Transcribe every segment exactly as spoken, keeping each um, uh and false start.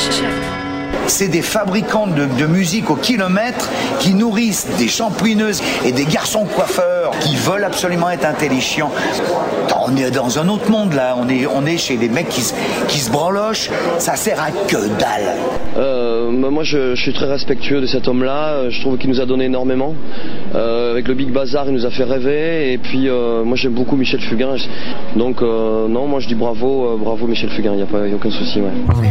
C'est des fabricants de, de musique au kilomètre qui nourrissent des champouineuses et des garçons coiffeurs qui veulent absolument être intelligents. On est dans un autre monde là, on est, on est chez des mecs qui, qui se branlochent, ça sert à que dalle. Euh, moi je, je suis très respectueux de cet homme-là, je trouve qu'il nous a donné énormément. Euh, avec le Big Bazar, il nous a fait rêver, et puis euh, moi j'aime beaucoup Michel Fugain. Donc euh, non, moi je dis bravo, euh, bravo Michel Fugain, il n'y a, pas, y a aucun souci. Ouais. Oui.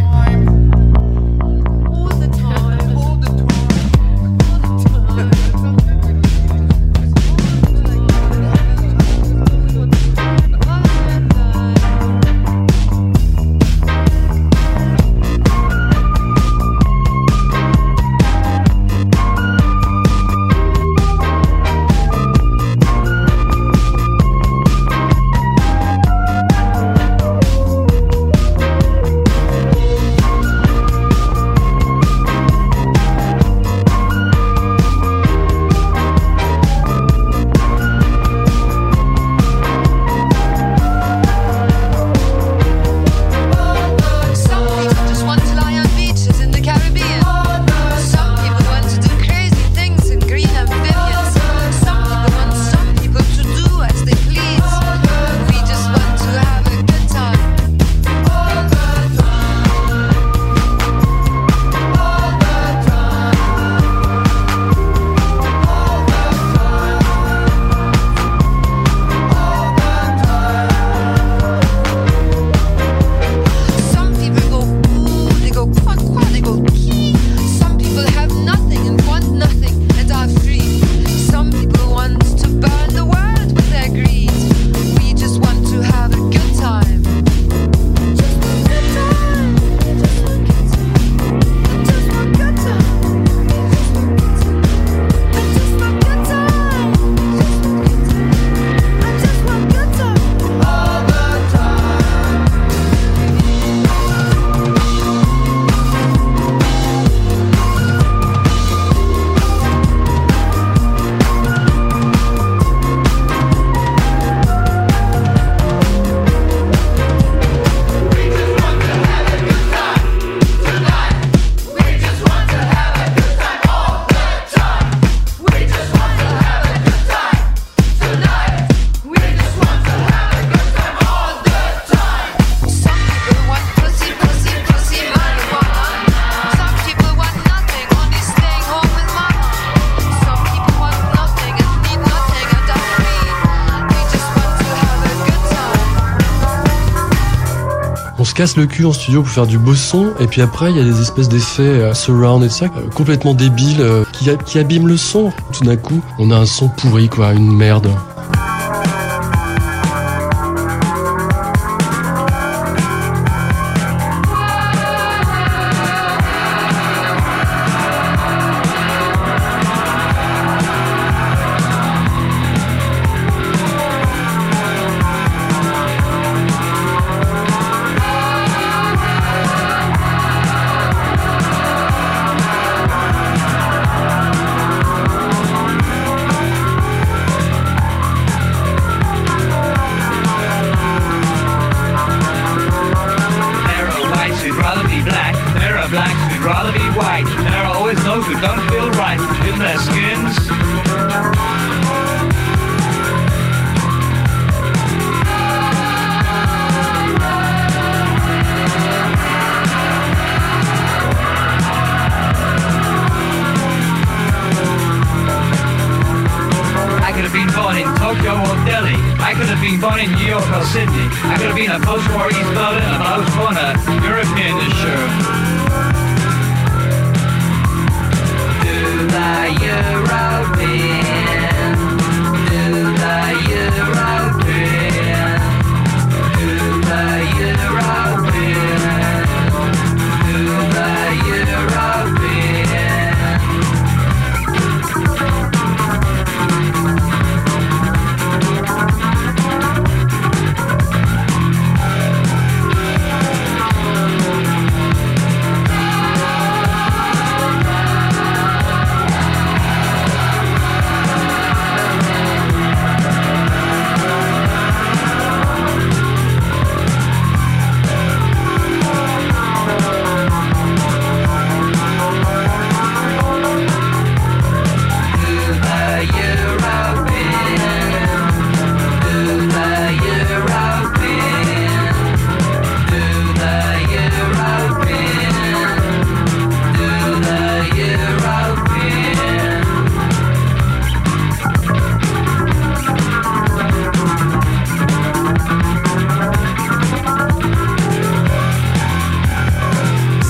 On se casse le cul en studio pour faire du beau son, et puis après il y a des espèces d'effets euh, surround et tout ça, euh, complètement débiles, euh, qui, qui abîment le son. Tout d'un coup, on a un son pourri, quoi, une merde.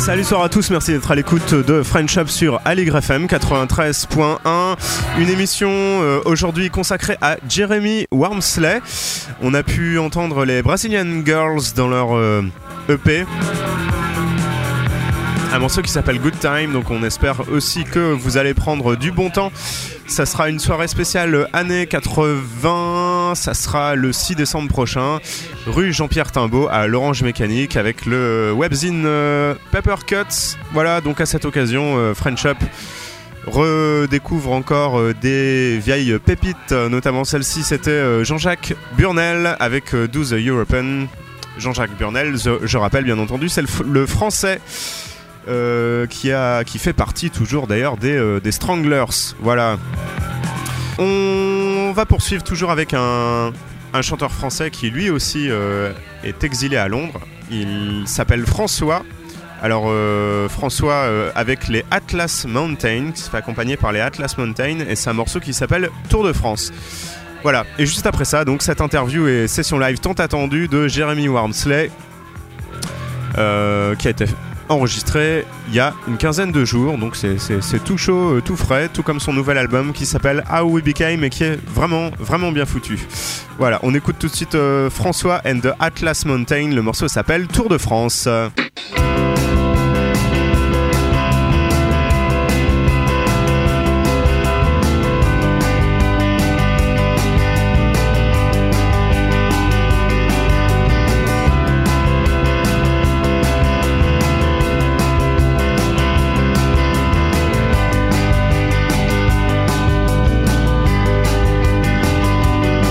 Salut soir à tous, merci d'être à l'écoute de French Up sur Aligre F M quatre-vingt-treize point un. Une émission euh, aujourd'hui consacrée à Jeremy Wormsley. On a pu entendre les Brazilian Girls dans leur euh, E P. Un morceau qui s'appelle Good Time, donc on espère aussi que vous allez prendre du bon temps. Ça sera une soirée spéciale années quatre-vingts, ça sera le six décembre prochain, rue Jean-Pierre Timbaud à l'Orange Mécanique avec le webzine euh, Paper Cuts. Voilà, donc à cette occasion, euh, French Up redécouvre encore euh, des vieilles pépites, notamment celle-ci, c'était euh, Jean-Jacques Burnel avec euh, Do the European. Jean-Jacques Burnel, je, je rappelle bien entendu, c'est le, f- le français. Euh, qui, a, qui fait partie toujours d'ailleurs des, euh, des Stranglers. Voilà. On va poursuivre toujours avec un, un chanteur français qui lui aussi euh, est exilé à Londres. Il s'appelle François. Alors euh, François euh, avec les Atlas Mountain, qui se fait accompagner par les Atlas Mountain, et c'est un morceau qui s'appelle Tour de France. Voilà. Et juste après ça, donc cette interview et session live tant attendue de Jeremy Wormsley, euh, qui a été enregistré il y a une quinzaine de jours, donc c'est, c'est, c'est tout chaud, tout frais, tout comme son nouvel album qui s'appelle How We Became et qui est vraiment, vraiment bien foutu. Voilà, on écoute tout de suite euh, François and the Atlas Mountain, le morceau s'appelle Tour de France.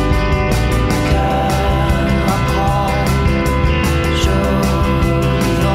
Car un grand jour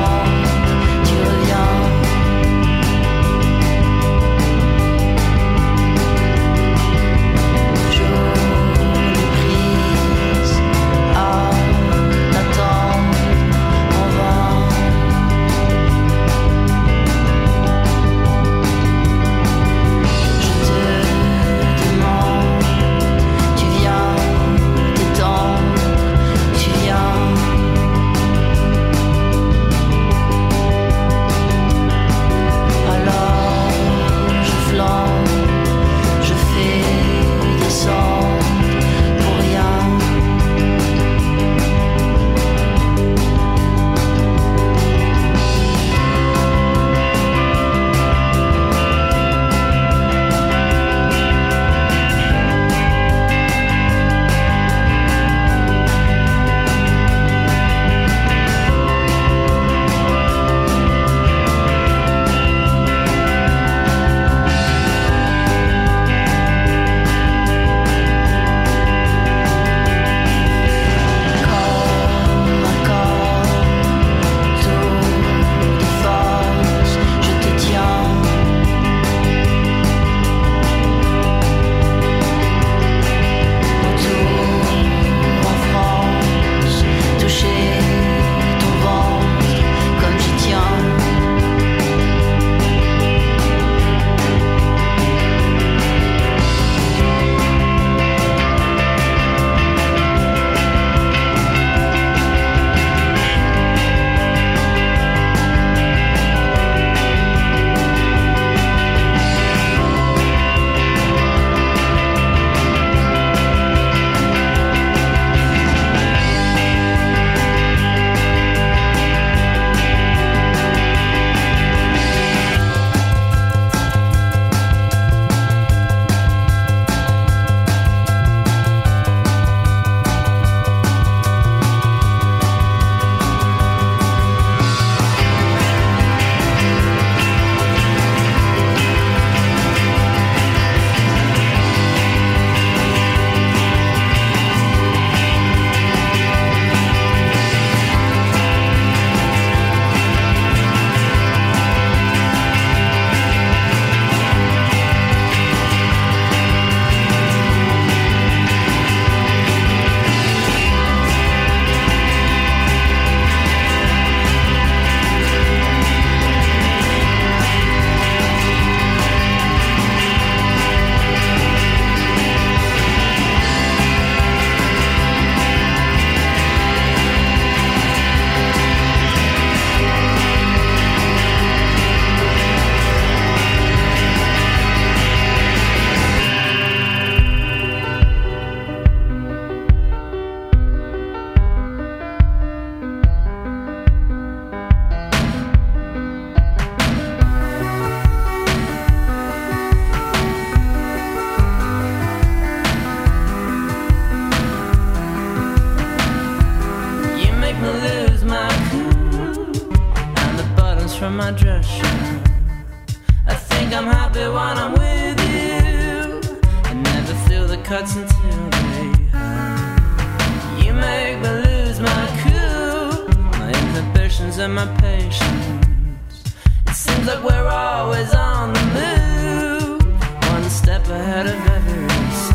from my dress shirt. I think I'm happy when I'm with you. I never feel the cuts until they hurt. You make me lose my cool, my inhibitions and my patience. It seems like we're always on the move, one step ahead of everyone.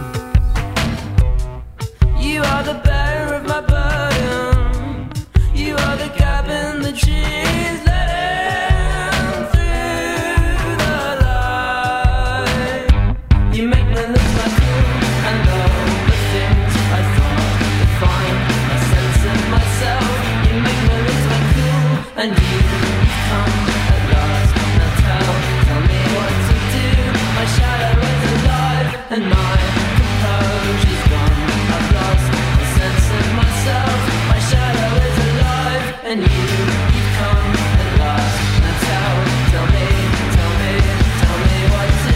You are the bearer of my burden. You are the gap in the trees, letting through the light. You make me lose my cool and all the things I thought defined my sense of myself. You make me lose my cool and you've come at last. Now tell, tell me what to do. My shadow is alive and my composure's gone. I've lost my sense of myself. My shadow is alive and you, you've come at last. Now tell, tell me, tell me, tell me what to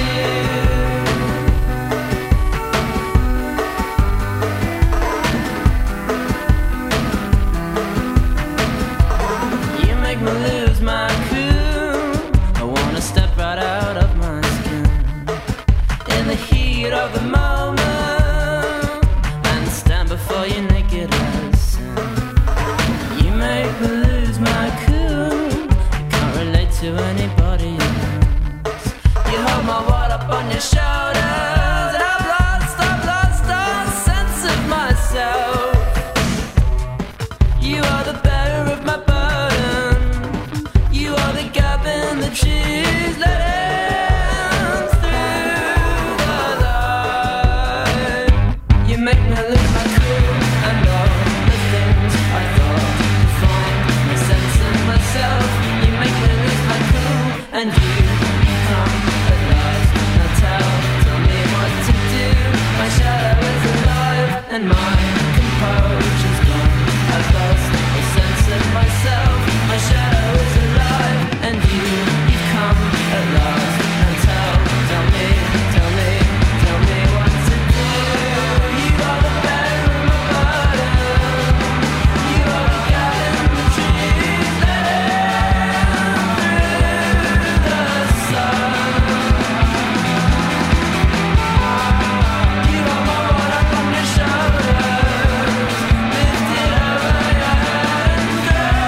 do. You make me lose my cool. I wanna step right out of my skin in the heat of the moment and stand before you naked as sin. You make me lose my cool. I can't relate to anybody else. You hold my world up on your shoulders and I've lost, I've lost all sense of myself. You are the bearer of my burden. You are the gap in the trees, letting through the light. You make me lose my cool and all the things I thought defined my sense of myself. You make me lose my cool and you, you come at last. Now tell, tell me what to do. My shadow is alive and my composure's gone. I've lost a sense of myself. My shadow is alive and you, you've come at last. Now tell, tell me, tell me, tell me what to do. You are the bearer of my burden. You are the God in the trees, letting through the sun. You are my world up on your shoulders, lifted over your head and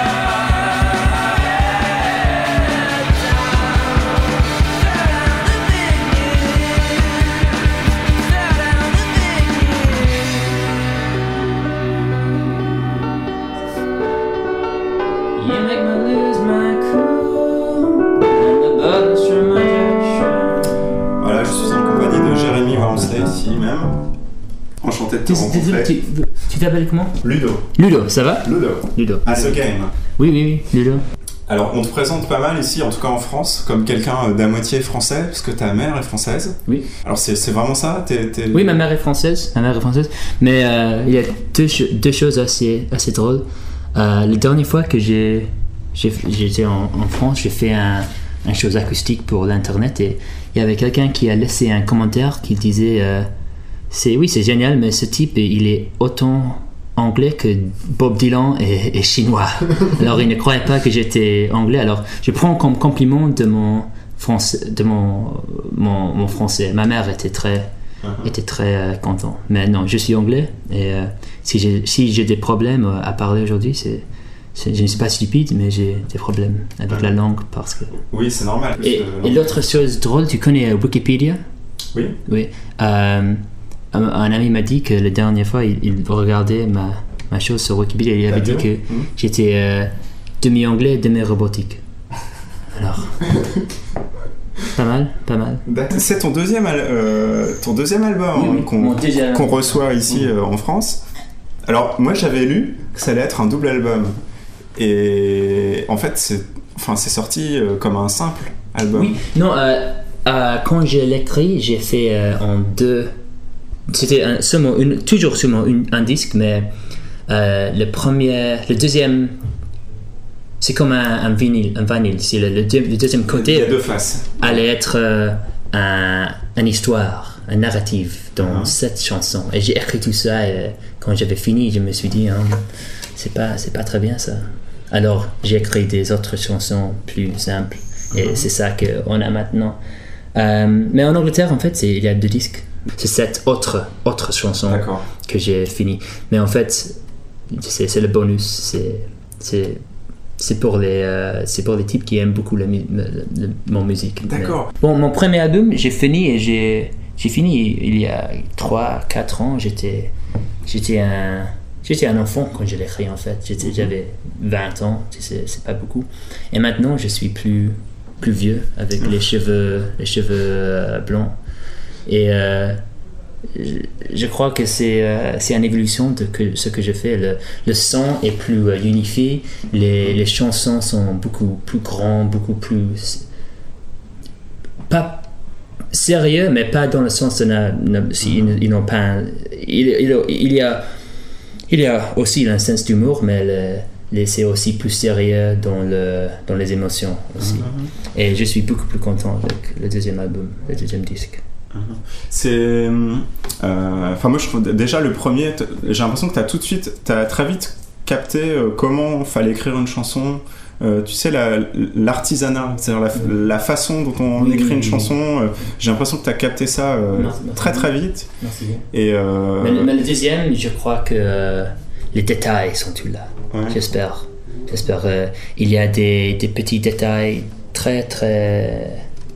you make me lose my cool and the burdens from my dress. Voilà, je suis en compagnie de Jérémy Walmsley ici même. Enchanté de te Désolé, rencontrer. tu, tu t'appelles comment? Ludo. Ludo, ça va? Ludo. Ludo. À ce game. Oui, oui, oui, Ludo. Alors, on te présente pas mal ici, en tout cas en France, comme quelqu'un d'à moitié français, parce que ta mère est française. Oui. Alors, c'est, c'est vraiment ça t'es, t'es... Oui, ma mère est française, ma mère est française, mais euh, il y a deux, ch- deux choses assez, assez drôles. Euh, la dernière fois que j'ai, j'ai, j'étais en, en France, j'ai fait un, un chose acoustique pour l'internet et il y avait quelqu'un qui a laissé un commentaire qui disait euh, c'est, oui, c'est génial, mais ce type, il est autant anglais que Bob Dylan est, est chinois. Alors il ne croyait pas que j'étais anglais. Alors je prends comme compliment de mon français, de mon, mon, mon français. Ma mère était très, uh-huh. était très euh, contente. Mais non, je suis anglais et euh, si, j'ai, si j'ai des problèmes à parler aujourd'hui, c'est, c'est, je ne suis pas stupide, mais j'ai des problèmes avec uh-huh. la langue parce que. Oui, c'est normal. Et, que... et l'autre chose drôle, tu connais Wikipédia? Oui. Oui. Euh, Un, un ami m'a dit que la dernière fois il, il regardait ma, ma chose sur Wikipédia et il avait dit que mmh. j'étais euh, demi-anglais, demi-robotique. Alors, pas mal, pas mal. C'est ton deuxième, al- euh, ton deuxième album oui, oui. qu'on, deuxième... qu'on reçoit ici mmh. euh, en France. Alors, moi j'avais lu que ça allait être un double album. Et en fait, c'est, enfin, c'est sorti euh, comme un simple album. Oui, non, euh, euh, quand je l'ai écrit, j'ai fait euh, en deux. C'était un, seulement une, toujours seulement une, un disque, mais euh, le premier, le deuxième, c'est comme un, un vinyle, un vinyle. C'est le, le, deux, le deuxième côté. Il y a deux faces. Allait être euh, un, une histoire, un narratif dans uh-huh. cette chanson. Et j'ai écrit tout ça. Et quand j'avais fini, je me suis dit, hein, c'est pas, c'est pas très bien ça. Alors j'ai écrit des autres chansons plus simples et c'est ça qu'on a maintenant. Euh, mais en Angleterre, en fait, c'est, il y a deux disques. C'est cette autre, autre chanson D'accord. que j'ai fini. Mais en fait, c'est, c'est le bonus. C'est, c'est, c'est, pour les, euh, c'est pour les types qui aiment beaucoup la, mu- la, la- mon musique. D'accord. Mais, bon, mon premier album, j'ai fini et j'ai, j'ai fini il y a trois quatre ans. J'étais, j'étais, un, j'étais un enfant quand je l'ai écrit, en fait. J'étais, j'avais vingt ans, c'est, c'est pas beaucoup. Et maintenant, je suis plus, plus vieux, avec les cheveux, les cheveux euh, blancs. Et euh, je, je crois que c'est, euh, c'est une évolution de que, ce que je fais. Le, le son est plus euh, unifié, les, les chansons sont beaucoup plus grandes, beaucoup plus... Pas sérieux, mais pas dans le sens de... na- na- si ils, ils n'ont pas... un- il, il, il, y a, il y a aussi un sens d'humour, mais le, les, c'est aussi plus sérieux dans, le, dans les émotions aussi. Et je suis beaucoup plus content avec le deuxième album, le deuxième disque. C'est. euh, Enfin, moi, je trouve déjà le premier, t- j'ai l'impression que tu as tout de suite, tu as très vite capté euh, comment fallait écrire une chanson. Euh, tu sais, la, l'artisanat, c'est-à-dire la, la façon dont on Oui, écrit oui, une oui. chanson. euh, j'ai l'impression que tu as capté ça euh, Merci, merci. très très vite. Merci bien. Et. euh, Mais, le- mais le deuxième, je crois que euh, les détails sont tous là. ouais. J'espère. J'espère. euh, il y a des, des petits détails très, très,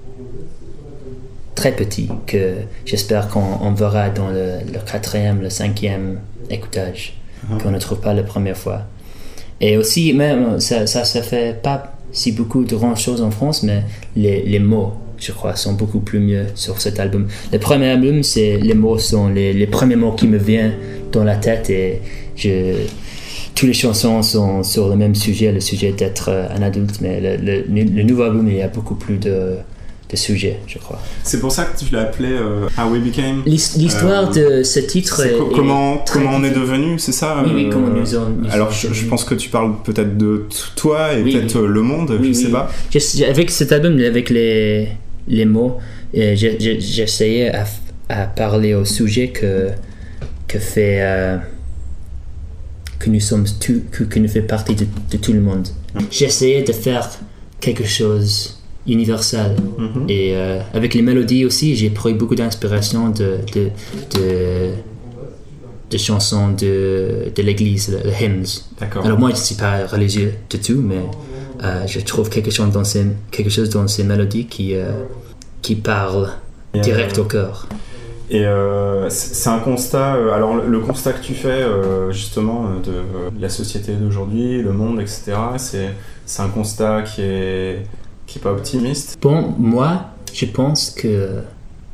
très petits que j'espère qu'on on verra dans le, le quatrième, le cinquième écoutage, qu'on ne trouve pas la première fois. Et aussi, même, ça, ça, ça fait pas si beaucoup de grandes choses en France, mais les, les mots, je crois, sont beaucoup plus mieux sur cet album. Le premier album, c'est les mots sont les, les premiers mots qui me viennent dans la tête et je, toutes les chansons sont sur le même sujet, le sujet d'être euh, un adulte, mais le, le, le nouveau album, il y a beaucoup plus de, de sujets, je crois. C'est pour ça que tu l'as appelé euh, How We Became. L'his- L'histoire Euh, de ce titre C'est est, co- est comment, très comment on est difficile. devenu, c'est ça Oui, oui, euh, comment nous en- nous Alors, en je, je devenus. pense que tu parles peut-être de t- toi et Oui, peut-être oui. euh, le monde, Oui, je sais oui. pas. J'ai- Avec cet album, avec les, les mots, euh, j'ai- j'ai- j'essayais à, f- à parler au sujet que, que fait... euh, que nous sommes tout, que, que nous fait partie de, de tout le monde. J'essayais de faire quelque chose universel. Mhm. Et euh, avec les mélodies aussi, j'ai pris beaucoup d'inspiration de, de, de, de chansons de, de l'église, les hymns. D'accord. Alors moi, je ne suis pas religieux du tout, mais euh, je trouve quelque chose dans ces, quelque chose dans ces mélodies qui, euh, qui parle Et, direct euh, au cœur. Et euh, c'est c'est un constat, euh, alors le, le constat que tu fais euh, justement euh, de euh, la société d'aujourd'hui, le monde, et cetera, c'est, c'est un constat qui est, qui est pas optimiste. Bon, moi, je pense que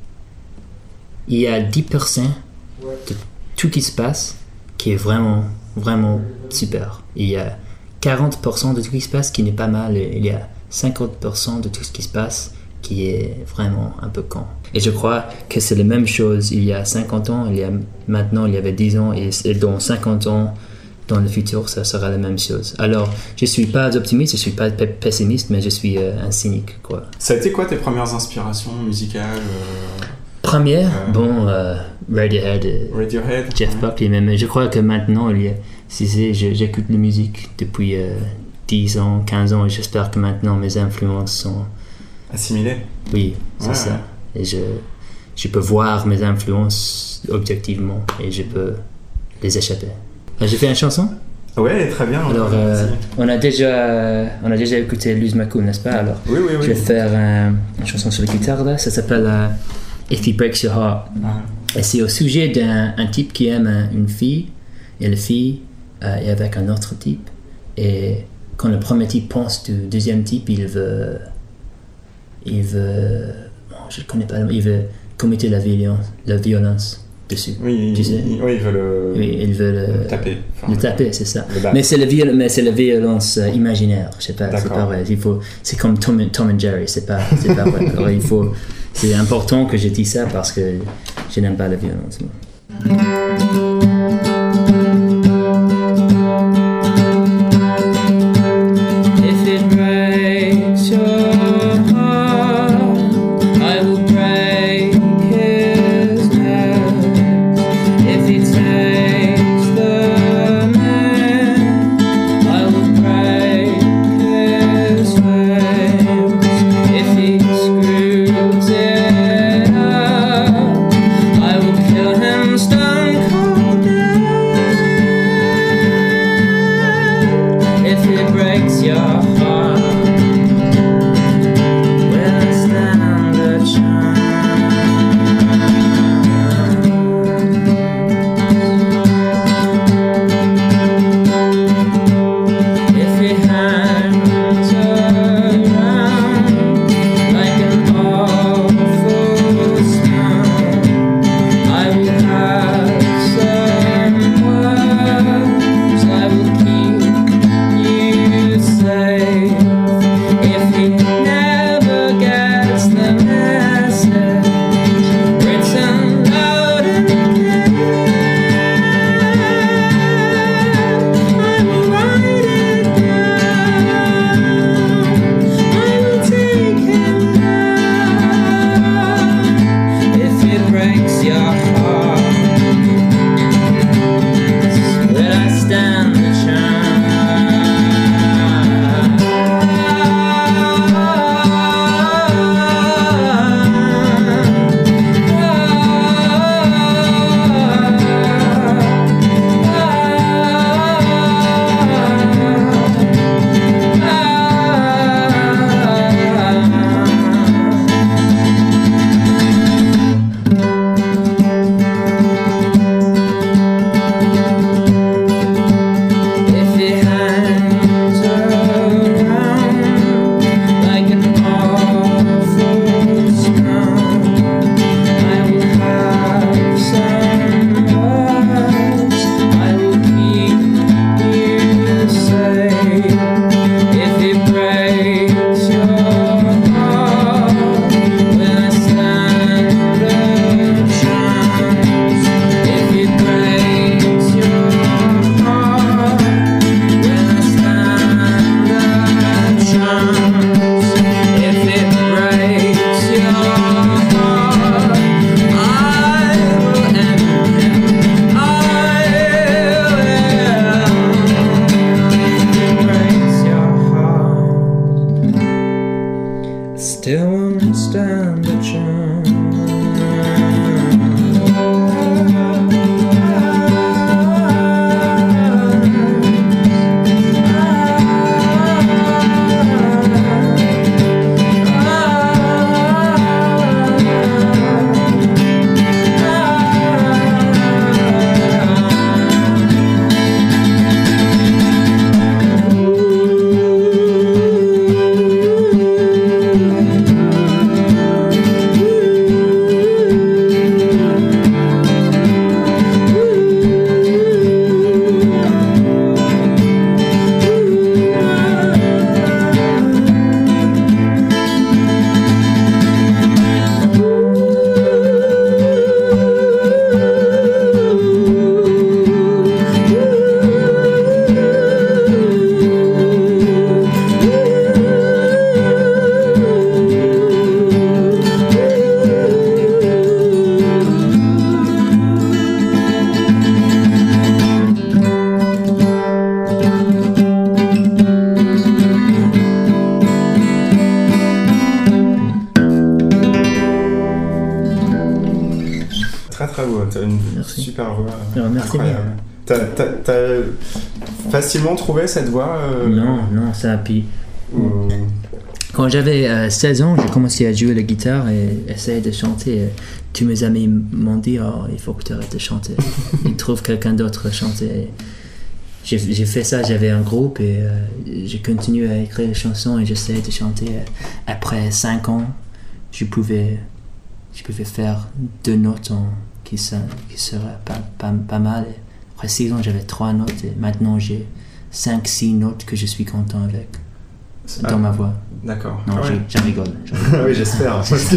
il y a dix pour cent de tout qui se passe qui est vraiment, vraiment super. Il y a quarante pour cent de tout ce qui se passe qui n'est pas mal et il y a cinquante pour cent de tout ce qui se passe qui est vraiment un peu con. Et je crois que c'est la même chose il y a cinquante ans, il y a maintenant il y avait dix ans et, et dans cinquante ans dans le futur ça sera la même chose. Alors je suis pas optimiste, je suis pas pe- pessimiste, mais je suis euh, un cynique quoi. Ça a été quoi tes premières inspirations musicales euh, Première, Euh. bon, euh, Radiohead, euh, Radiohead? Jeff Ouais. Buckley, mais, mais je crois que maintenant il y a, si c'est, je- j'écoute la musique depuis euh, dix ans, quinze ans et j'espère que maintenant mes influences sont, Assimilé? oui, c'est Ouais, ça. ouais. Et je, je peux voir mes influences objectivement et je peux les échapper. Euh, J'ai fait une chanson. Ouais, très bien. Alors, ouais, euh, merci. on, a déjà, on a déjà écouté Lose My Cool, n'est-ce pas? Alors, Oui, oui, oui. je vais faire un- une chanson sur la guitare là, ça s'appelle euh, If He Breaks Your Heart. Ouais. Et c'est au sujet d'un un type qui aime un- une fille, et la fille euh, est avec un autre type. Et quand le premier type pense du deuxième type, il veut. Il veut. Bon, je ne connais pas le mot, il veut commettre la violence, la violence dessus. Oui, Tu il, sais. il- oui, il veut le, Oui, il veut le, le taper. Enfin, le taper, c'est ça. le battre. Mais c'est la, viol- mais c'est la violence euh, imaginaire, je sais pas, c'est D'accord. pas vrai. Il faut, c'est comme Tom, and- Tom and Jerry, c'est pas, c'est pas vrai. Alors il faut, c'est important que je dise ça parce que je n'aime pas la violence. moi. If it breaks your heart, I will break his neck. If he takes the man, I will break If it breaks your heart, will I stand a chance? If it hangs around like an awful stone, I will have some words I will keep you safe. If he never gets the message written loud and clear, I will write it down. I will take him down. If it breaks your heart, will I stand the If it hangs around like an awful stone, I will have some words I will keep you safe. If it breaks your heart, will I stand a chance? If it breaks your heart, will I stand a chance? If it breaks your heart, I will end him. I will. If it breaks your heart, still won't stand a Très très beau, t'as une Merci. super voix. Alors, merci incroyable. T'as, t'as, t'as facilement trouvé cette voix euh, Non, non, ça. Puis ou- quand j'avais euh, seize ans, j'ai commencé à jouer la guitare et essayer de chanter. Et tous mes amis m'ont dit oh, il faut que tu arrêtes de chanter. Ils trouvent quelqu'un d'autre chanter. Et J'ai, j'ai fait ça, j'avais un groupe et euh, j'ai continué à écrire des chansons et j'essayais de chanter. Après cinq ans, je pouvais, je pouvais faire deux notes en, qui, sa- qui seraient pas, pas, pas mal. Et après six ans, j'avais trois notes et maintenant j'ai cinq, six notes que je suis content avec dans Ah, ma voix. D'accord. Non, Ah ouais. je, je rigole. je rigole. oui, j'espère. Parce que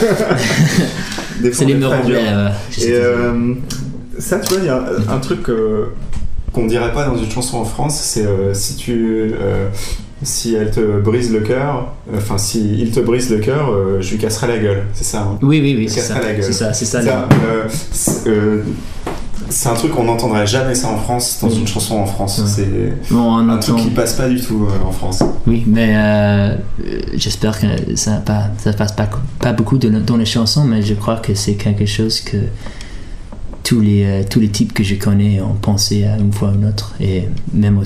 des fois, C'est les on est me très dur. anglais. euh, je sais Et pas. euh, ça, tu vois, il y a un, un truc euh, qu'on dirait pas dans une chanson en France, c'est euh, si tu, euh, si elle te brise le cœur, enfin si il te brise le cœur, euh, je lui casserai la gueule. C'est ça. Hein. Oui, oui, oui, Je c'est casserai ça. la gueule. C'est ça, c'est ça. Ça, euh, c'est, euh, c'est un truc qu'on n'entendrait jamais ça en France, dans Oui. une chanson en France. Ouais. C'est Bon, on un entend- truc qui passe pas du tout euh, en France. Oui, mais euh, euh, j'espère que ça ne pas, ça passe pas, pas beaucoup de, dans les chansons, mais je crois que c'est quelque chose que tous les, euh, tous les types que je connais ont pensé à une fois ou une autre, et même aussi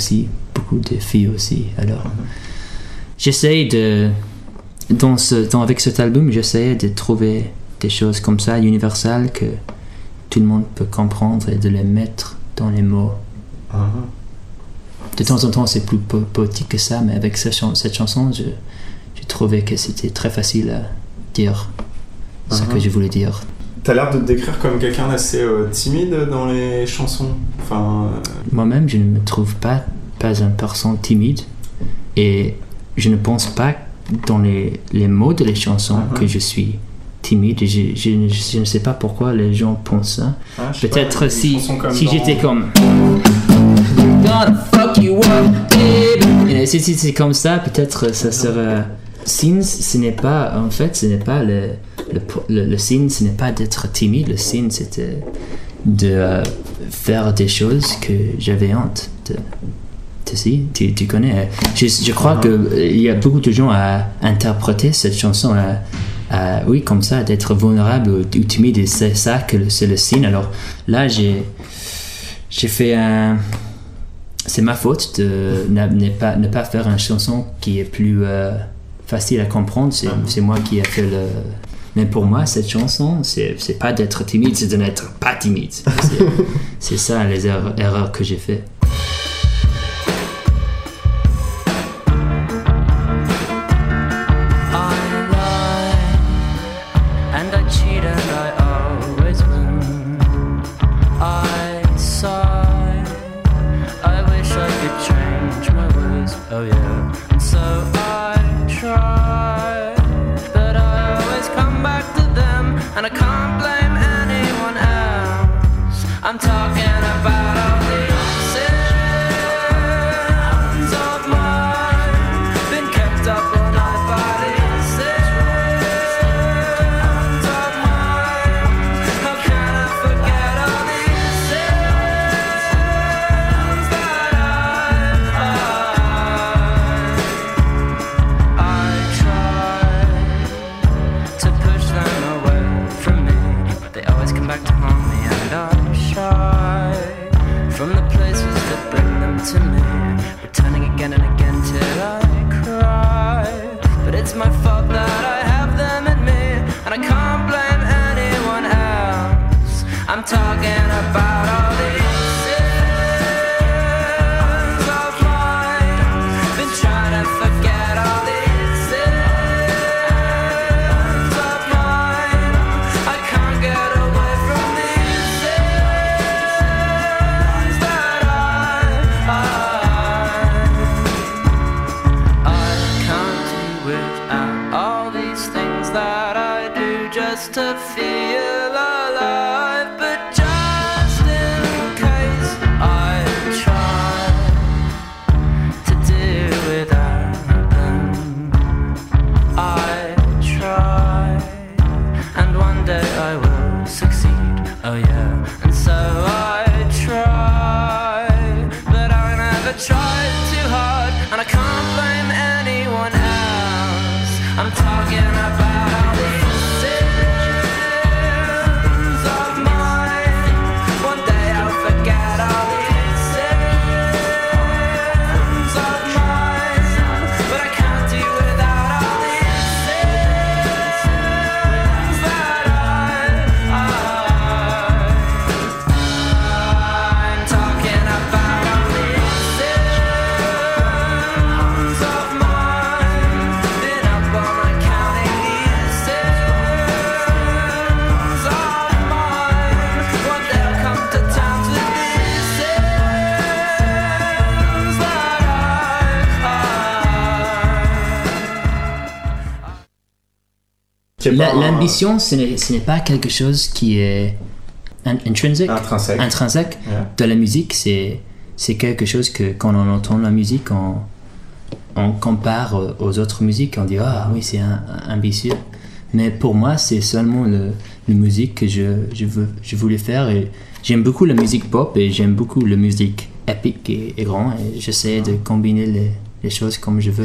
beaucoup de filles aussi. Alors, j'essaye de, dans ce, dans, avec cet album, j'essaye de trouver des choses comme ça, universelles, que tout le monde peut comprendre et de les mettre dans les mots. Uh-huh. De temps en temps, c'est plus po- poétique que ça, mais avec cette, chan- cette chanson, je, je trouvais que c'était très facile à dire uh-huh. ce que je voulais dire. T'as l'air de te décrire comme quelqu'un d'assez euh, timide dans les chansons. Enfin, euh... Moi-même, je ne me trouve pas, pas une personne timide. Et je ne pense pas dans les, les mots de les chansons uh-huh. que je suis timide. Je, je, je ne sais pas pourquoi les gens pensent ça. Ah, peut-être pas, si, si dans... j'étais comme... Gonna fuck you up, baby. Si c'est comme ça, peut-être ça serait... Signe, ce n'est pas... En fait, ce n'est pas le... Le, le, le signe, ce n'est pas d'être timide. Le signe, c'est de, de euh, faire des choses que j'avais honte de... Si, tu, tu connais. Je, je crois uh-huh. qu'il y a beaucoup de gens à interpréter cette chanson, à, à, oui, comme ça, d'être vulnérable ou, ou timide, et c'est ça que c'est le signe. Alors là, j'ai, j'ai fait un. C'est ma faute de ne pas, ne pas faire une chanson qui est plus euh, facile à comprendre. C'est, uh-huh. c'est moi qui ai fait le. Mais pour moi, cette chanson, c'est, c'est pas d'être timide, c'est de n'être pas timide. C'est, c'est ça les erreurs, erreurs que j'ai faites. I'm talking about all these sins of mine, been kept up all night by these sins of mine. How can I forget all these sins that I, I, I try to push them away from me, but they always come back to haunt me, and I from the places that bring them to me, returning again and again till I cry. But it's my fault that I have them in me, and I can't blame anyone else. I'm talking about all these sins of mine, been trying to forget all these sins of mine. I can't get away from these sins. To feel alive, but just in case I try to do without them, I try, and one day I will succeed, oh yeah, and so I try, but I never tried too hard, and I can't blame anyone else. I'm talking about all these La, l'ambition, ce n'est, ce n'est pas quelque chose qui est in, intrinsique, intrinsèque, intrinsèque yeah. de la musique. C'est, c'est quelque chose que quand on entend la musique, on, on compare aux autres musiques, on dit ah oui c'est un, un ambitieux. Mais pour moi, c'est seulement le, la musique que je, je, veux, je voulais faire. Et j'aime beaucoup la musique pop et j'aime beaucoup la musique épique et, et grand. Et j'essaie de combiner les, les choses comme je veux.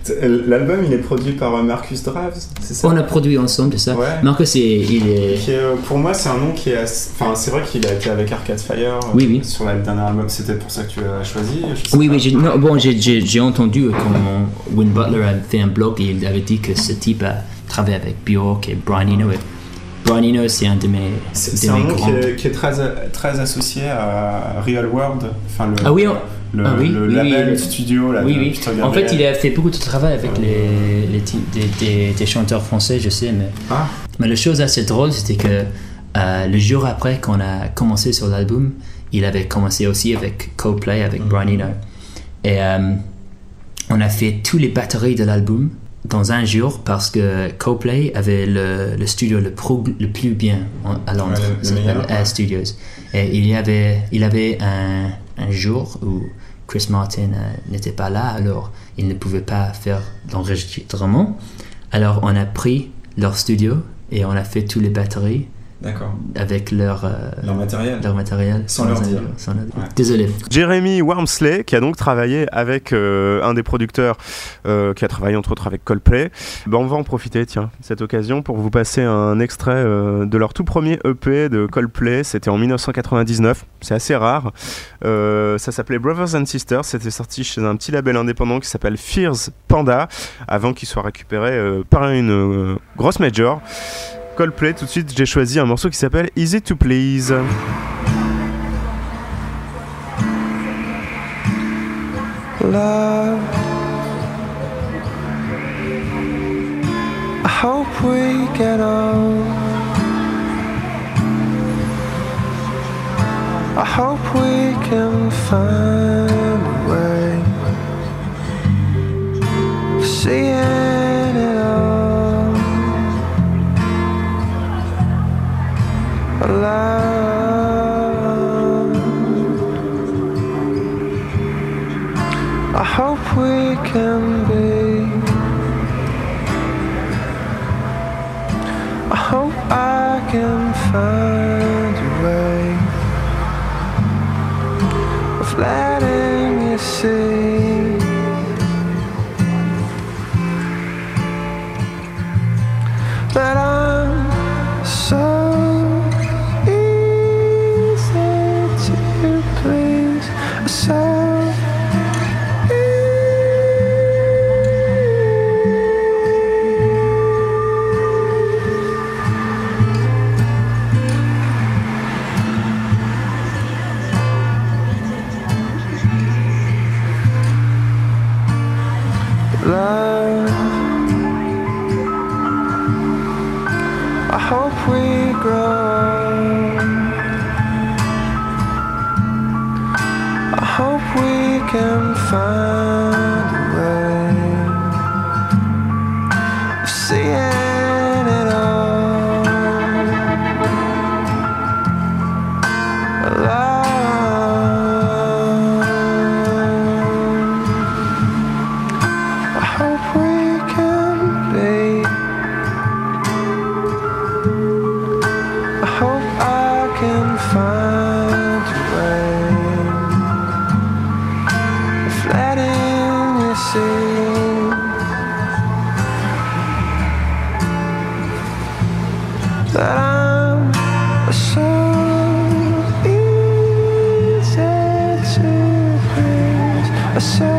L'album, il est produit par Marcus Draves, c'est ça? On a produit ensemble, c'est ça. Ouais. Marcus, est, il est... Qui est, euh, pour moi, c'est un nom qui est assez... Enfin, c'est vrai qu'il a été avec Arcade Fire euh, Oui, oui. sur le dernier album. C'était pour ça que tu l'as choisi, je sais Oui, pas. oui, j'ai, non, bon, j'ai, j'ai, j'ai entendu quand Win Butler a fait un blog et il avait dit que ce type a travaillé avec Bjork et Brian Eno. Et Brian Eno, c'est un de mes, C'est, de c'est un mes nom grands... qui est, qui est très, très associé à Real World, enfin le, Ah oui, on- le, ah oui, le oui, label oui, studio là, Oui, de oui. Peter En Gabriel. fait, il a fait beaucoup de travail avec les, les ti- des, des, des chanteurs français, je sais, mais... Ah. Mais la chose assez drôle, c'était que euh, le jour après qu'on a commencé sur l'album, il avait commencé aussi avec Coldplay, avec Mm-hmm. Brian Eno. Et euh, on a fait tous les batteries de l'album dans un jour parce que Coldplay avait le, le studio le, pro, le plus bien en- à Londres, Ouais, le ça s'appelle meilleur, Air ouais. Studios. Et il y avait, il avait un, un jour où Chris Martin euh, n'était pas là, alors il ne pouvait pas faire d'enregistrement. Alors on a pris leur studio et on a fait tous les batteries D'accord. avec leur, euh, Leur matériel. leur matériel. Sans leur un dire. jour, sans leur dire. Ouais. Désolé. Jeremy Wormsley, qui a donc travaillé avec euh, un des producteurs, euh, qui a travaillé entre autres avec Coldplay. Ben, on va en profiter, tiens, de cette occasion pour vous passer un extrait euh, de leur tout premier E P de Coldplay. C'était en dix-neuf cent quatre-vingt-dix-neuf, c'est assez rare. Euh, ça s'appelait Brothers and Sisters, c'était sorti chez un petit label indépendant qui s'appelle Fierce Panda, avant qu'il soit récupéré euh, par une euh, grosse major. Coldplay, tout de suite j'ai choisi un morceau qui s'appelle Easy to Please. Love, I hope we get on. I hope we can find a way of seeing it all. Love, I hope we can be. I hope I can find a way of letting you see that I'm so easy to please, so love, I hope we grow. I hope we can find a way of seeing it all. Love, I hope we can be. I hope I can find a way of letting you see that I'm so easy to please, so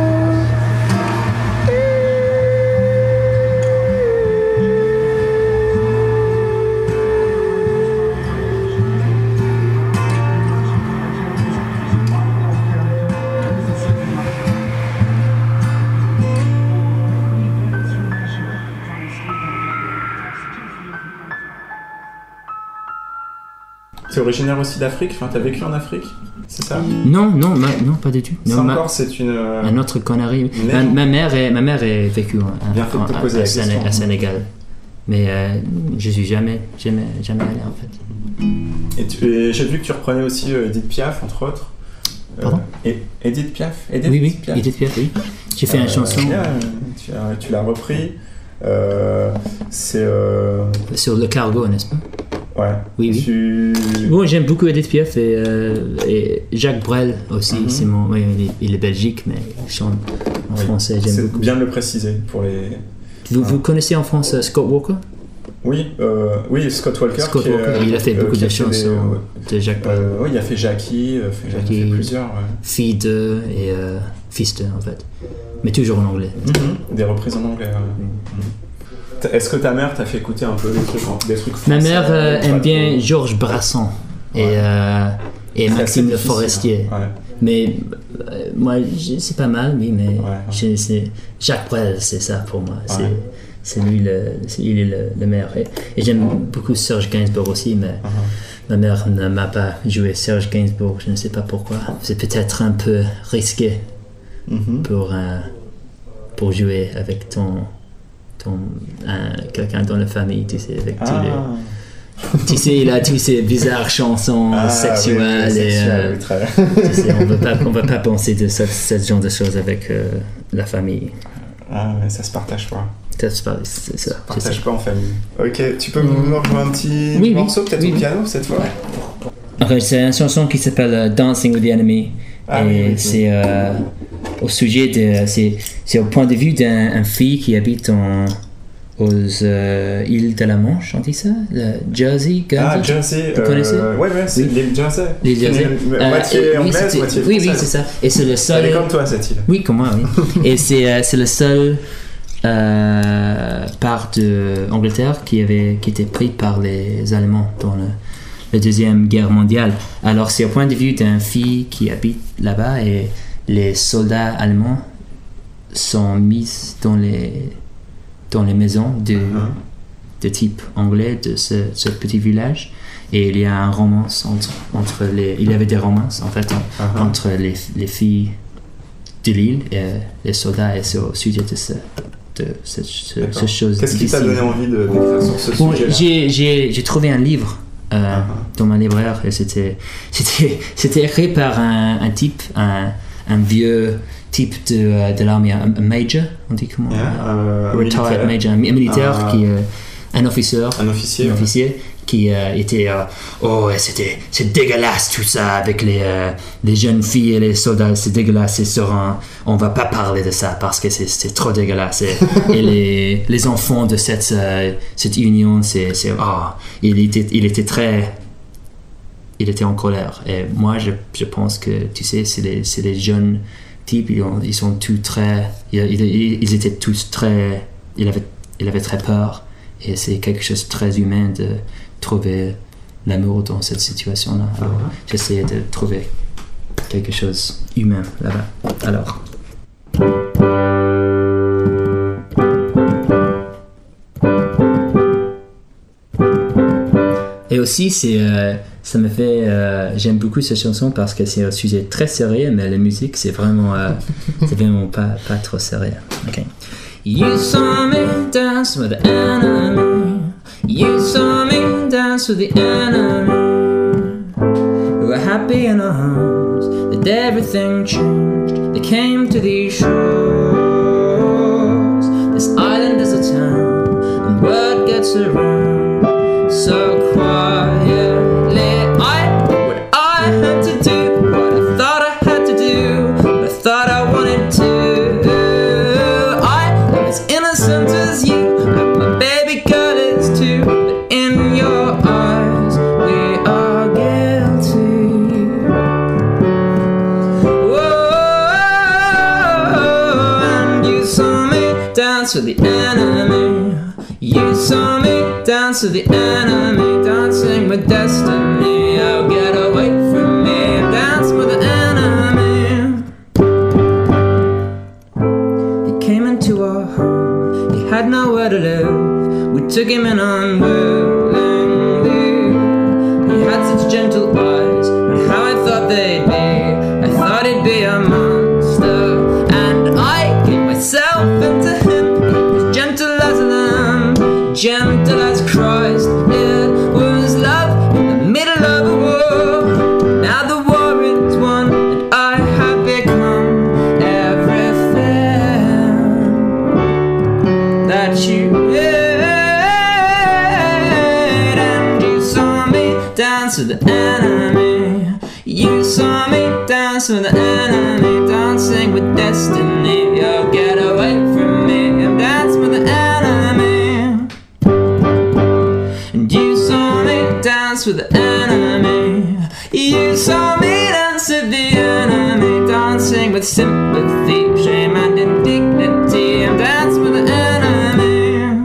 T'es originaire aussi d'Afrique, enfin t'as vécu en Afrique, c'est ça? Non, non, ma- non, pas du tout. Ça Non, ma- encore, c'est une. euh, un autre connerie. Une Ma, légende. ma mère est, ma mère est vécue en- Bien fait de te en- poser à, la Séné- question. à Sénégal, mais euh, je suis jamais, jamais, jamais allé en fait. Et, tu- et j'ai vu que tu reprenais aussi euh, Edith Piaf, entre autres. Euh, Pardon et, Edith Piaf Edith Oui, oui, Piaf. Edith Piaf, oui. J'ai fait Euh, une chanson bien, tu, as- tu l'as repris. Euh, c'est. euh, sur le cargo, n'est-ce pas? Ouais. Oui, oui. Tu... Bon, j'aime beaucoup Edith Piaf et, euh, et Jacques Brel aussi. Mhm. C'est mon, oui, il, est, il est belgique, mais il chante en Oui. français. J'aime C'est beaucoup. bien de le préciser pour les. Vous, Ah. vous connaissez en France euh, Scott Walker? Oui, euh, oui, Scott Walker. Scott qui est, Walker, il a fait euh, beaucoup qui a de fait chansons des, de Jacques Brel. euh, oui, il a fait Jackie, euh, fait, il a Jackie. fait plusieurs. Ouais. Fille de et euh, fils de, en fait. Mais toujours en anglais. Mhm. Des reprises en anglais. Ouais. Mhm. Est-ce que ta mère t'a fait écouter un peu des trucs, des trucs Ma français, mère euh, ou pas aime bien trop Georges Brassens et, Ouais. euh, et C'est Maxime assez Le difficile, Forestier. hein. Ouais. Mais euh, moi, je- c'est pas mal, oui, mais Ouais, ouais. je- c'est Jacques Brel, c'est ça pour moi. C'est, Ouais. c'est lui, le, c'est- il est le, le meilleur. Et, et j'aime beaucoup Serge Gainsbourg aussi, mais Uh-huh. ma mère ne m'a pas joué Serge Gainsbourg, je ne sais pas pourquoi. C'est peut-être un peu risqué Mhm. pour, euh, pour jouer avec ton, ton un- quelqu'un dans la famille, tu sais, avec tous les... Ah. Tu sais, il a tous ces bizarres chansons Ah, sexuelles oui, oui, et sexuelles, euh, oui, très- tu sais, on ne va, on va pas penser de ce, ce genre de choses avec euh, la famille. Ah, mais ça se partage pas. Ça, C'est pas- c'est ça. Ça se c'est partage ça. pas en famille. Ok, tu peux nous rejouer un petit Oui, oui. morceau, peut-être Oui, au oui. piano cette fois. Ok, c'est une chanson qui s'appelle euh, Dancing with the Enemy. Ah, et oui, oui, oui. c'est euh, au sujet de. C'est, c'est au point de vue d'un un fille qui habite en, aux euh, îles de la Manche, on dit ça le Jersey, Guernsey. Ah, Jersey. Vous connaissez euh, Ouais, ouais, c'est Oui. l'île Jersey. Les Jersey. Une- Euh, Moitié et- oui, anglaise, c'était- moitié Oui, oui, française. c'est ça. Et c'est le seul. Elle est comme toi, cette île. Oui, comme moi, oui. Et c'est, euh, c'est le seul euh, part de Angleterre qui, avait, qui était pris par les Allemands dans le, la Deuxième Guerre mondiale. Alors, c'est au point de vue d'une fille qui habite là-bas et les soldats allemands sont mis dans les, dans les maisons de, de type anglais de ce, ce petit village. Et il y a un romance entre, entre les... Il y avait des romances, en fait, en- Uh-huh. entre les, les filles de l'île et les soldats, et c'est au sujet de, ce, de ce, ce, D'accord. ce chose Qu'est-ce qui t'a difficile. donné envie de- d'écrire sur ce Bon, sujet-là j'ai, j'ai, j'ai trouvé un livre euh, Uh-huh. dans ma libraire et c'était, c'était, c'était écrit par un, un type, un, un vieux type de, euh, de l'armée, un, un major, on dit comment Yeah, euh, Retired militaire. major, un mi- militaire Ah. qui est un officier, Un officier. un ouais. officier qui euh, était euh, oh ouais, c'était c'est dégueulasse tout ça avec les euh, les jeunes filles et les soldats, c'est dégueulasse, c'est serein, on va pas parler de ça parce que c'est, c'est trop dégueulasse et, et les, les enfants de cette euh, cette union, c'est c'est oh, il était il était très il était en colère et moi je, je pense que tu sais c'est les c'est les jeunes types, ils, ont- ils sont tous très ils, ils, ils étaient tous très il avait il avait très peur et c'est quelque chose de très humain de trouver l'amour dans cette situation-là. Alors, j'essayais de trouver quelque chose humain là-bas. Alors. Et aussi, c'est, euh, ça me fait, euh, j'aime beaucoup cette chanson parce que c'est un sujet très sérieux, mais la musique, c'est vraiment, euh, c'est vraiment pas, pas trop sérieux. Okay. You saw me dance with the enemy. You saw me dance with the enemy. We were happy in our homes, that everything changed. They came to these shores. This island is a town, and word gets around so quietly. I did what I had to do, what I thought I had to do, what I thought I wanted to. I am as innocent as you, but my baby girl is too. But in your eyes, we are guilty. Whoa, and you saw me dance with the enemy. You saw me dance with the enemy, dancing with destiny. Oh, get away from me, dance with the enemy. He came into our home, he had nowhere to live. We took him in unwillingly. He had such gentle eyes, but how I thought they'd be. I thought he'd be a monster, and I gave myself into him. He was gentle as a lamb, gentle as Christ. It was love in the middle of a war. Now the war is won, and I have become everything that you hate. And you saw dance with the enemy. You saw me dance with the enemy, dancing with destiny. Oh, get away from me and dance with the enemy. And you saw me dance with the enemy. You saw me dance with the enemy, dancing with sympathy, shame and indignity, and dance with the enemy.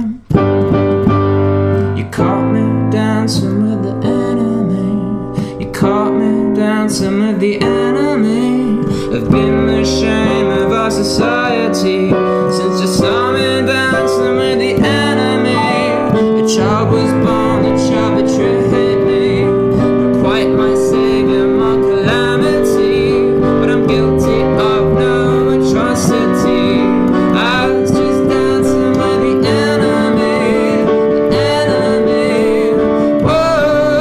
You caught me dancing with the enemy. You caught me dancing with the enemy. I've been the shame of our society since you saw me dancing with the enemy. A child was born, a child betrayed me. I'm quite my savior, my calamity, but I'm guilty of no atrocity. I was just dancing with the enemy, the enemy. Whoa,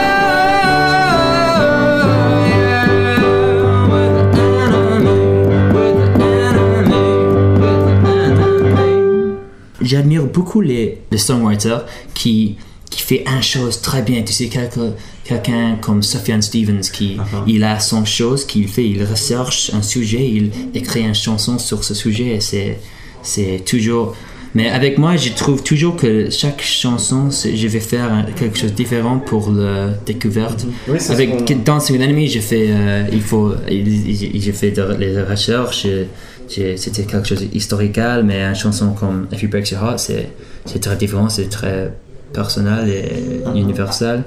yeah, with the enemy, with the enemy, with the enemy. J'admire beaucoup les, les songwriters qui, qui fait une chose très bien. Tu sais, quelqu'un, quelqu'un comme Sufjan Stevens qui Uh-huh. il a son chose qu'il fait, il recherche un sujet, il écrit une chanson sur ce sujet et c'est, c'est toujours... Mais avec moi, je trouve toujours que chaque chanson, c'est- je vais faire un- quelque chose de différent pour la découverte. Oui, c'est Avec ce qu'on- Dancing with the Enemy, j'ai fait, euh, il faut, il- il- j'ai fait de- les recherches. j'ai- j'ai- C'était quelque chose d'historical, mais une chanson comme If You Break Your Heart, c'est, c'est très différent, c'est très personnel et universel.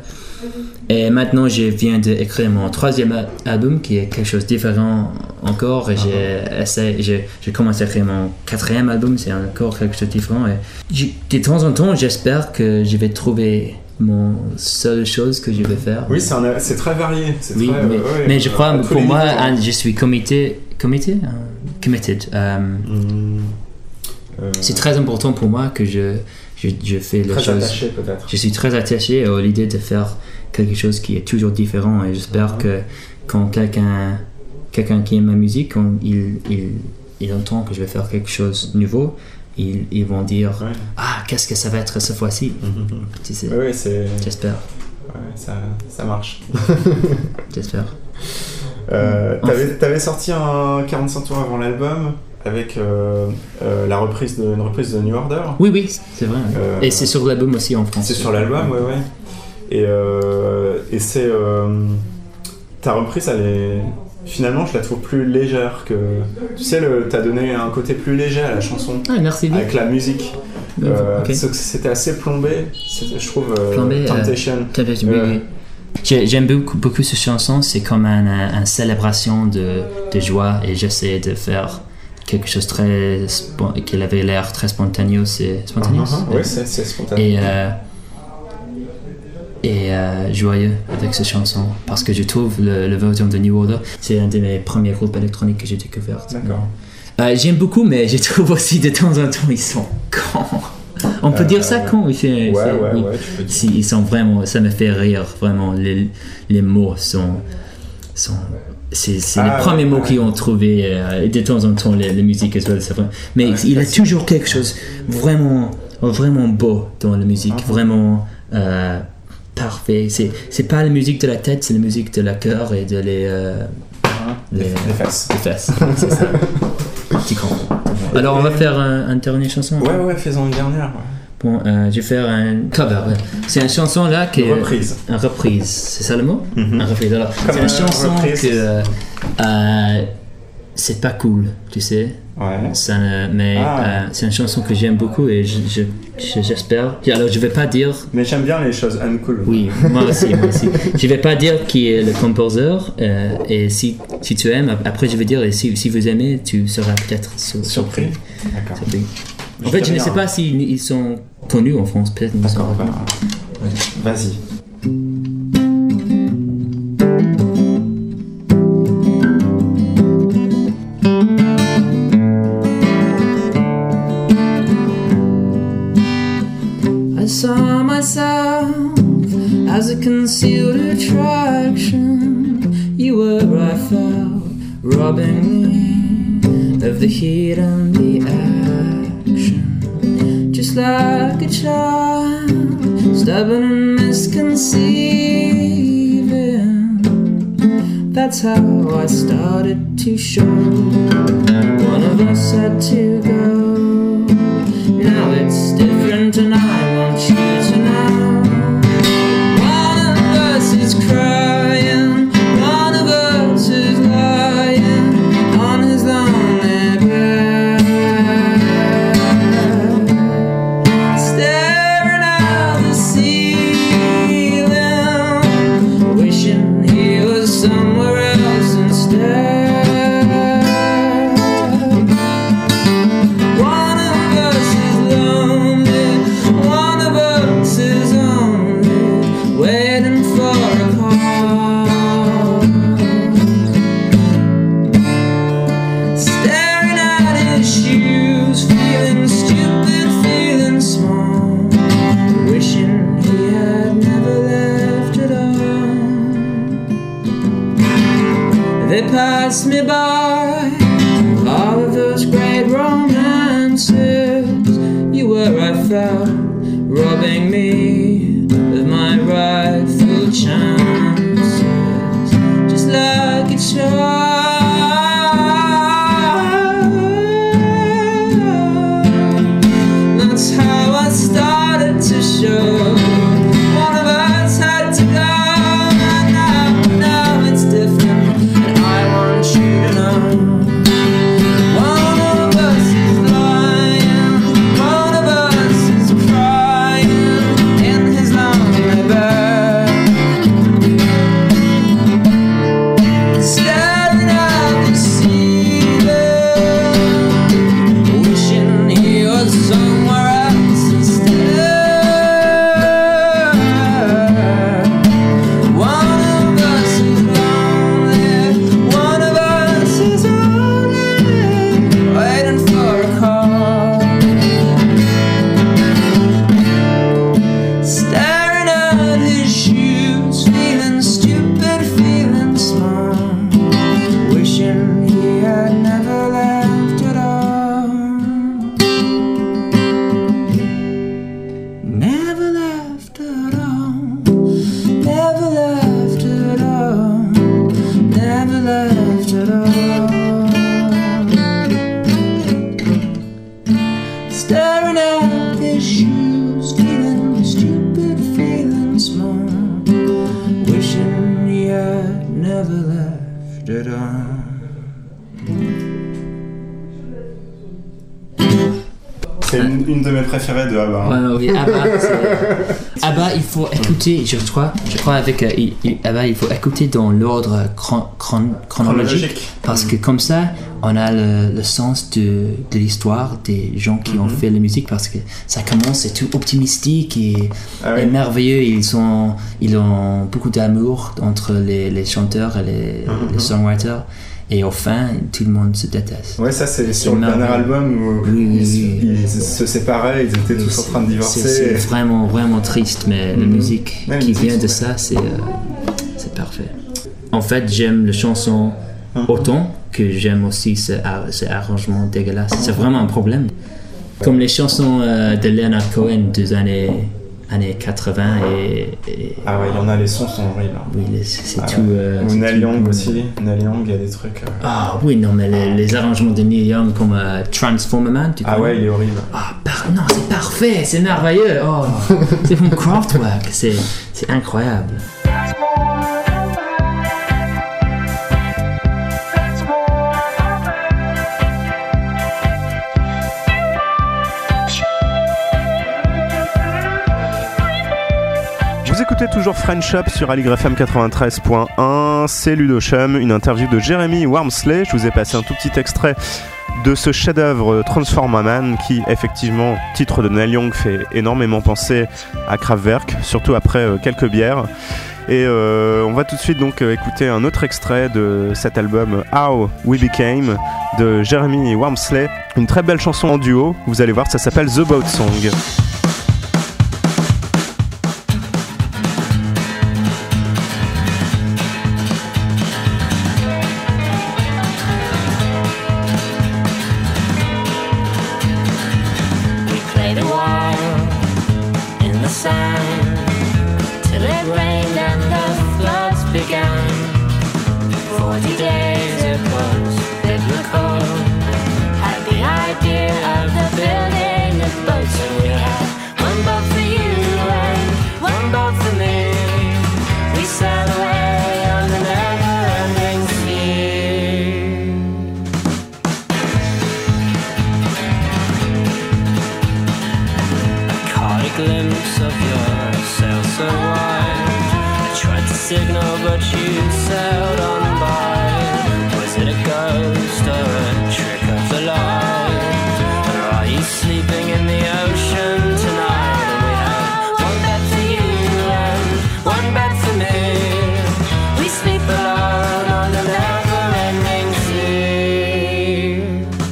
Et maintenant, je viens d'écrire mon troisième al- album, qui est quelque chose de différent encore. Et j'ai essayé, j'ai, j'ai commencé à écrire mon quatrième album, c'est encore quelque chose de différent. Et j'ai- de temps en temps, j'espère que je vais trouver mon seule chose que je vais faire. Oui, c'est, un- c'est très varié. C'est Oui, très, mais, euh, ouais, mais je euh, crois, à tous pour les moi, niveaux. hein, je suis committed. Committed? Euh, committed. Euh, Hum, euh, c'est très important pour moi que je, je, je fais les très choses. attaché peut-être. Je suis très attaché à l'idée de faire quelque chose qui est toujours différent et j'espère que quand quelqu'un, quelqu'un qui aime ma musique, quand il, il, il entend que je vais faire quelque chose de nouveau, ils, ils vont dire Ouais. ah, qu'est-ce que ça va être cette fois-ci. Tu sais, Oui, oui, c'est... j'espère, ouais, ça, ça marche. j'espère. Euh, t'avais, t'avais sorti un quarante-cinq tours avant l'album avec euh, euh, la reprise de, une reprise de New Order. Oui, oui, c'est vrai. Euh, Et c'est sur l'album aussi en français. C'est sur l'album, ouais, ouais. Et, euh, et c'est... euh, ta reprise, elle est... Finalement, je la trouve plus légère que... Tu sais, le, t'as donné un côté plus léger à la chanson, Ah, merci bien. avec la musique. Euh, Ok. sauf que c'était assez plombé, c'est- je trouve, euh, Plombé, euh, Temptation. Temptation, oui, Euh, oui. J'ai- J'aime beaucoup, beaucoup cette chanson, c'est comme une un célébration de, de joie et j'essaie de faire quelque chose de très spon- qui avait l'air très spontané. C'est spontané uh-huh, ouais, c'est, c'est spontané. Et, euh, et euh, joyeux avec cette chanson parce que je trouve le, le version de New Order, c'est un de mes premiers groupes électroniques que j'ai découvert. D'accord. Euh, j'aime beaucoup, mais je trouve aussi de temps en temps ils sont cons. On peut Euh, dire ça con, oui, c'est- Ouais, c'est- ouais, oui. ouais, tu peux dire. Si, ils sont vraiment, ça me fait rire, vraiment. Les, les mots sont. sont c'est c'est Ah, les premiers ouais, mots ouais. qu'ils ont trouvé, euh, et de temps en temps, les, les musiques as well, c'est vrai. Mais Ouais, il y a facile. toujours quelque chose vraiment, vraiment beau dans la musique, Uh-huh. vraiment euh, parfait. C'est c'est pas la musique de la tête, c'est la musique de la cœur et de les. euh, Les, les, les fesses. les fesses, c'est ça. Tu comprends. Alors, on va faire un, un dernière chanson. Ouais, ouais, faisons une dernière. Ouais. Bon, euh, je vais faire un cover. ouais. C'est une chanson là qui Une est. reprise. Une reprise, c'est ça le mot? Mhm. Une reprise. Alors, Comme c'est une une chanson reprise. que. euh, euh, c'est pas cool, tu sais. Ouais. Ça ne- mais Ah. euh, c'est une chanson que j'aime beaucoup et je, je- je- j'espère. Alors, je vais pas dire. Mais j'aime bien les choses uncool. Oui, moi aussi, moi aussi. Je vais pas dire qui est le compositeur euh, et si, si tu aimes, après je vais dire et si, si vous aimez, tu seras peut-être sur- surpris. Surpris. D'accord. Surpris. En Je fait, je dirais ne sais un- pas s'ils ils sont connus en France, peut-être. ils sont- D'accord, bah, vas-y. I saw myself as a concealed attraction. You were, I felt, robbing me of the heat and the action. Just like a child, stubborn and misconceived. That's how I started to show. One of us had to go. Now it's different and I want you to know. One of us is crying, one of us is lying on his lonely bed, staring at the ceiling, wishing he was somewhere else instead. One of us is lonely, one of us is only waiting for a call. Staring at his shoes, feeling stupid, feeling small, wishing he had never left at all. They passed me by, all of those great romances. You were, I felt, robbing me of my rightful chances, just like a child. That's how I started to show. One of us had to go, and now, now it's different, and I want you to know. One of us is lying, one of us is crying in his lonely bed, staring at the ceiling, wishing he was somewhere else instead. One of us is lonely, one of us is only waiting for a call. Staring at his shoes, feeling stupid, feeling small, wishing he had never left at all. Never left at all. Never left at all. Never left at all. Staring at his shoes, feeling stupid, feeling small, wishing he had never left at all. C'est une, une de mes préférées de ABBA. Ouais, ouais, oui, ABBA, c'est- ABBA, il faut écouter, je crois, je crois avec euh, il- il- ABBA, il faut écouter dans l'ordre chron- chron- chronologique, Chronologique. parce que comme ça, on a le, le sens de, de l'histoire des gens qui ont fait la musique, parce que ça commence, c'est tout optimistique et, Ah oui. et merveilleux. Ils ont, ils ont beaucoup d'amour entre les, les chanteurs et les, les songwriters, et au fin, tout le monde se déteste. Ouais, ça c'est sur le merveilleux. dernier album où Oui, oui, ils, oui. ils se séparaient, ils étaient tous en train de C'est- divorcer. C'est vraiment, vraiment triste, mais la Mhm. musique Ouais, la qui musique, vient de c'est ça, c'est, euh, c'est parfait. En fait, j'aime les chansons Mhm. autant que j'aime aussi ce, ar- ce arrangement dégueulasse. C'est vraiment un problème. Comme les chansons euh, de Leonard Cohen des années, années quatre-vingts et, et- Ah ouais, il y en a, les sons sont horribles. oui, les- c'est Ah tout. ouais. euh, Ou c'est Neil tout- Young aussi. Neil Young, il y a des trucs. euh, Ah oui, non, mais les, les arrangements de Neil Young comme euh, Transformer Man, tu Ah connais? ouais, il est horrible. Ah, par- non, c'est parfait, c'est merveilleux. Oh, c'est comme Kraftwerk, c'est, c'est incroyable. Vous écoutez toujours French Up sur Aligre F M quatre-vingt-treize point un, c'est Ludo Chum, une interview de Jeremy Wormsley. Je vous ai passé un tout petit extrait de ce chef-d'œuvre Transformer Man qui, effectivement, titre de Neil Young, fait énormément penser à Kraftwerk, surtout après euh, quelques bières. Et euh, on va tout de suite donc euh, écouter un autre extrait de cet album How We Became de Jeremy Wormsley. Une très belle chanson en duo, vous allez voir, ça s'appelle The Boat Song. Played a while in the sand till it rained and the floods began. of your sail so wide. I tried to signal, but you sailed on by. Was it a ghost or a trick of the light? Or are you sleeping in the ocean tonight? And we have one bed for you and one bed for me. We sleep alone on the never-ending sea.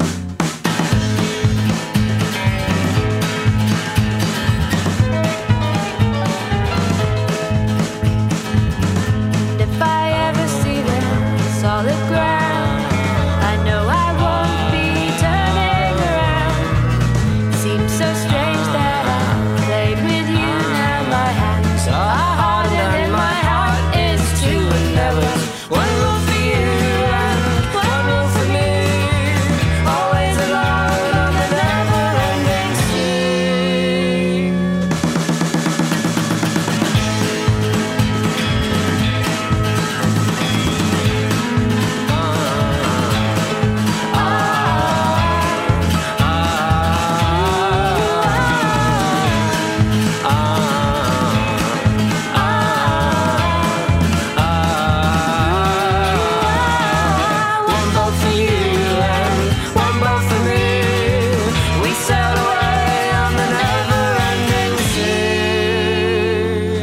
If I ever see the solid ground, I know I won't be turning around. Seems so strange that I played with you. Now my hands are harder and my heart is too. And there was one rule for you and one rule for me. Always alone on the never-ending sea. One boat for you and one boat for me. We sail away on the never-ending sea.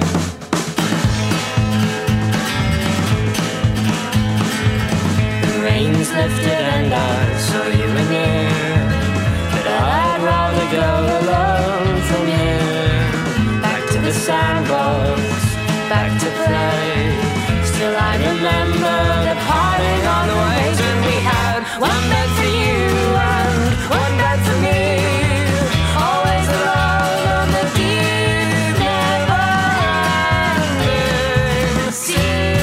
The rain's lifted and I saw you in here, but I'd rather go alone from here. Back to the sandbox, back to play. Still I remember the parting on the waves when we had one bed for you and one bed for me. Always alone on the deep, never-ending sea.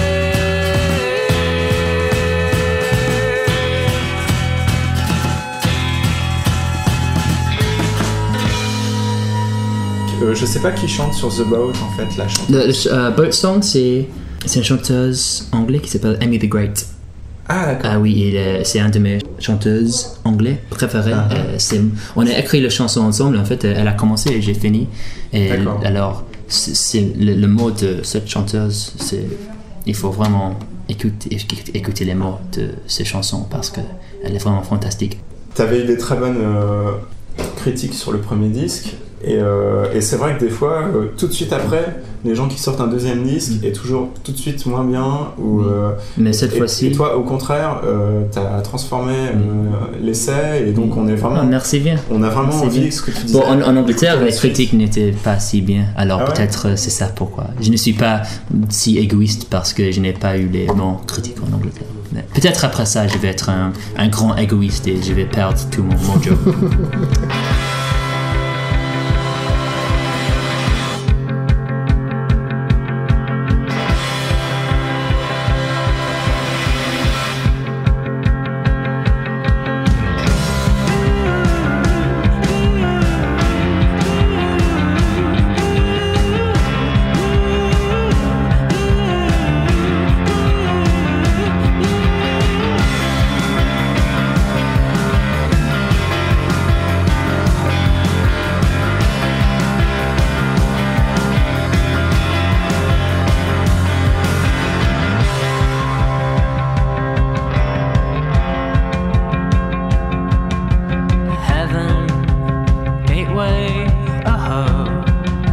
Euh, je sais pas qui chante sur The Boat en fait, la chanteuse. Le, le euh, Boat Song, c'est, c'est une chanteuse anglaise qui s'appelle Amy the Great. Ah d'accord. Ah oui, il est- c'est une de mes chanteuses anglaises préférées. Ah. Euh, c'est, on a écrit la chanson ensemble, en fait, elle a commencé et j'ai fini. Et D'accord. alors, c'est, c'est le, le mot de cette chanteuse, c'est, il faut vraiment écouter, écouter les mots de ces chansons parce qu'elle est vraiment fantastique. T'avais eu des très bonnes euh, critiques sur le premier disque. Et, euh, et c'est vrai que des fois, euh, tout de suite après, les gens qui sortent un deuxième disque est toujours tout de suite moins bien. Ou, euh, Mais cette et, fois-ci- et toi, au contraire, euh, t'as transformé euh, l'essai et donc on est vraiment. Ah, merci bien. On a vraiment Merci envie bien. que ce que tu disais. Bon, en, en Angleterre, La les suite. critiques n'étaient pas si bien. Alors Ah ouais peut-être euh, c'est ça pourquoi. Je ne suis pas si égoïste parce que je n'ai pas eu les bons critiques en Angleterre. Mais peut-être après ça, je vais être un, un grand égoïste et je vais perdre tout mon mojo. Heaven, gateway, a hope.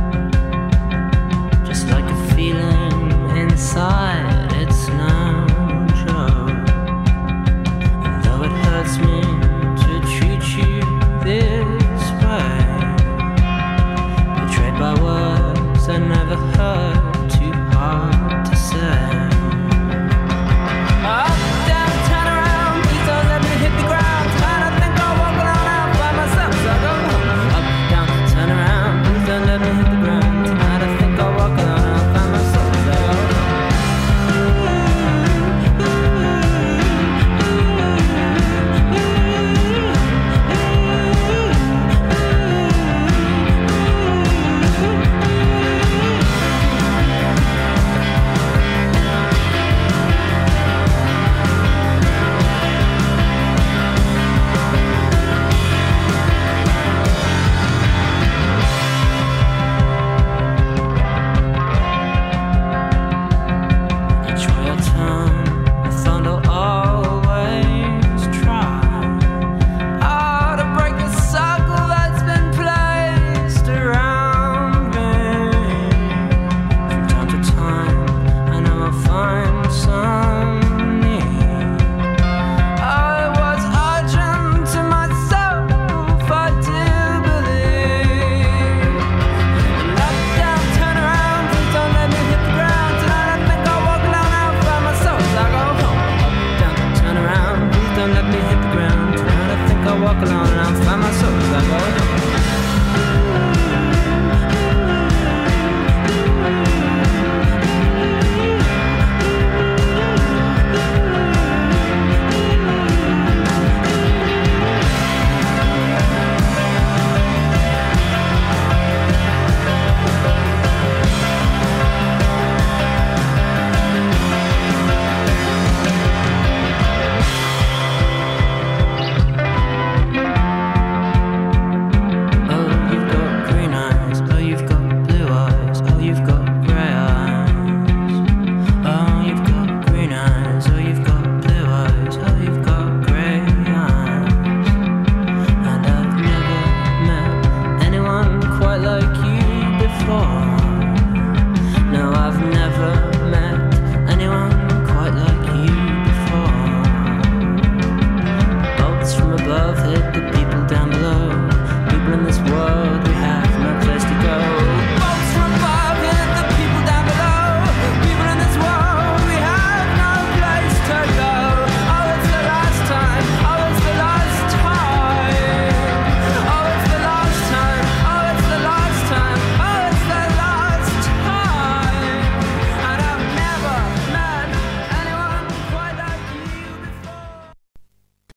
Just like a feeling inside, it's no joke. And though it hurts me to treat you this way, betrayed by words I never heard.